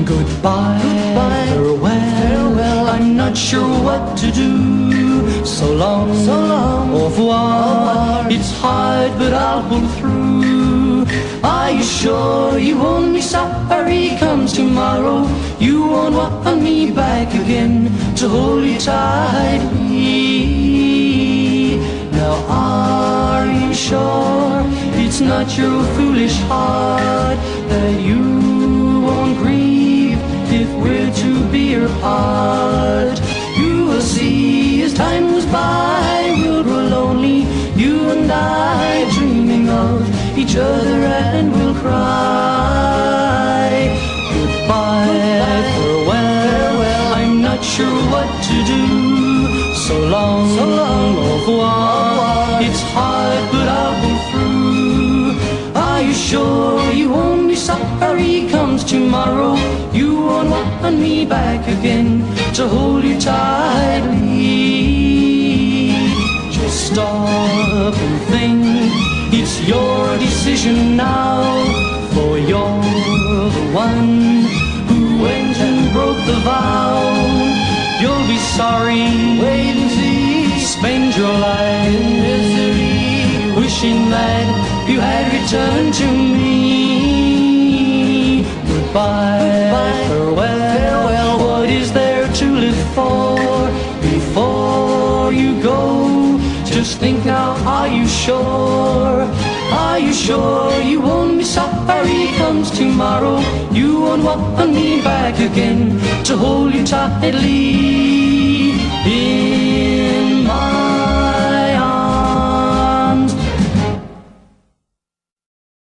Goodbye, farewell, I'm not sure what to do. So long, au revoir. It's hard, but I'll pull through. Are you sure you won't be sorry comes tomorrow? You won't want me back again to hold you tightly. Now are you sure it's not your foolish heart that you won't grieve if we're to be apart? You will see as time goes by, we'll grow lonely, you and I, dreaming of each other, and we'll cry. Goodbye, farewell, I'm not sure what to do. So long, au revoir. It's hard, but I'll pull through. Are you sure you won't be sorry comes tomorrow? You won't want me back again to hold you tightly. Just stop and think, it's your decision now. For you're the one who went and broke the vow. You'll be sorry, wait and see. Spend your life in misery, wishing that you had returned to me. Goodbye, farewell, what is there to live for? Before you go, just think now, are you sure? Are you sure you won't be sorry comes tomorrow? You won't want me back again to hold you tightly.